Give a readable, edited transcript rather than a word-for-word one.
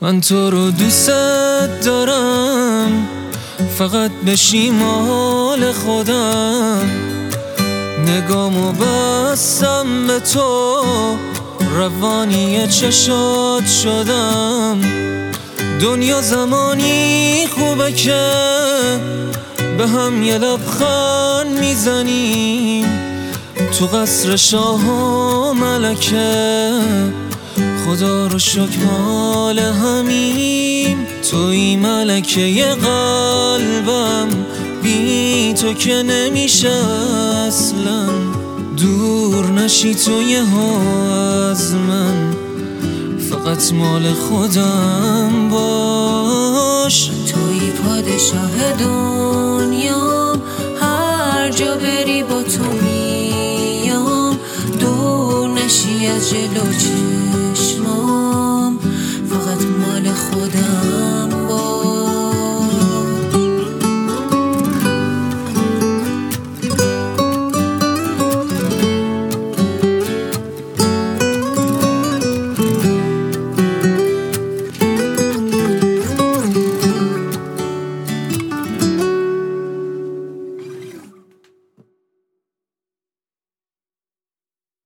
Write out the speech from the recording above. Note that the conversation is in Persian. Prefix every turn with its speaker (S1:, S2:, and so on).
S1: من تو رو دوست دارم، فقط بشی مال خودم. نگامو بستم به تو، روانی چشات شدم. دنیا زمانی خوبه که به هم یه لبخند میزنیم. تو قصر شاه و ملکه خدا رو شکر مال همیم. توی ملکه قلبم، بی تو که نمیشه اصلا. دور نشی توی از من، فقط مال خودم باش.
S2: توی پادشاه دنیام، هر جا بری با تو میام. دور نشی از جلو